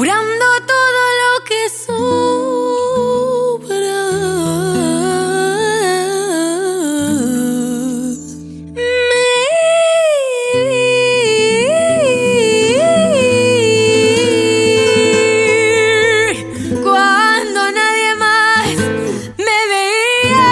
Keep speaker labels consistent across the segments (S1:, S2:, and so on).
S1: curando todo lo que sobra. Cuando nadie más me veía,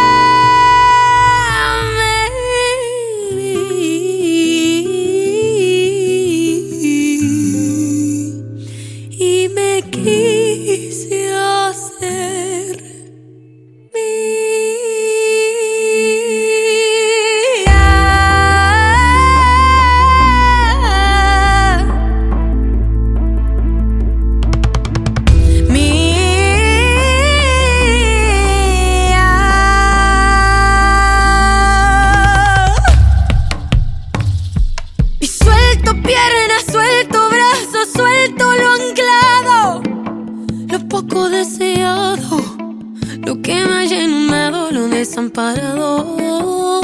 S1: y me quise hacer mía. Y suelto piernas, suelto brazos, suelto lo anclado, lo poco deseado, lo que me ha llenado, lo desamparado.